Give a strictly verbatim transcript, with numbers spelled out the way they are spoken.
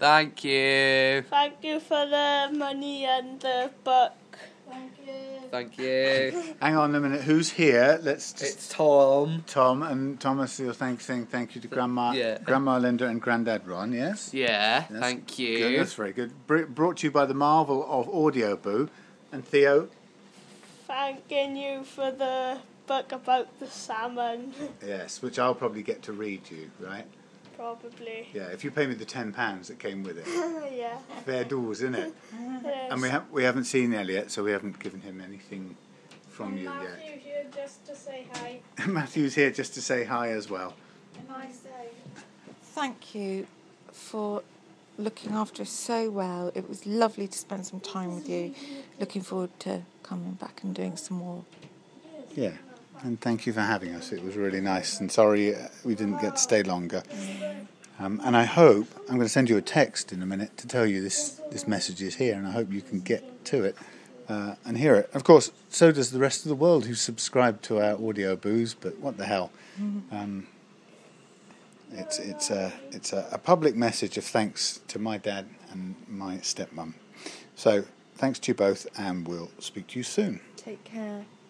Thank you. Thank you for the money and the book. Thank you. Thank you. Hang on a minute. Who's here? Let's just... It's Tom. Tom and Thomas. You're thank, saying thank you to Grandma, Yeah. Grandma Linda and Granddad Ron. Yes. Yeah, Yes. thank you. Good, that's very good. Br- brought to you by the marvel of Audio Boo and Theo. Thanking you for the book about the salmon. Yes, which I'll probably get to read you, right? Probably. Yeah, if you pay me the ten pounds that came with it. Yeah. Fair dues, isn't it? Yes. And we ha- we haven't seen Elliot, so we haven't given him anything from you Matthew yet. here just to say hi. Matthew's here just to say hi as well. And I say. Thank you for looking after us so well. It was lovely to spend some time with you. Looking forward to coming back and doing some more. Yeah, and thank you for having us. It was really nice, and sorry uh, we didn't get to stay longer. Um, and I hope, I'm going to send you a text in a minute to tell you this, this message is here, and I hope you can get to it uh, and hear it. Of course, so does the rest of the world who subscribe to our Audio Boos, but what the hell. Um, it's it's, a, it's a, a public message of thanks to my dad and my stepmum. So, thanks to you both, and we'll speak to you soon. Take care.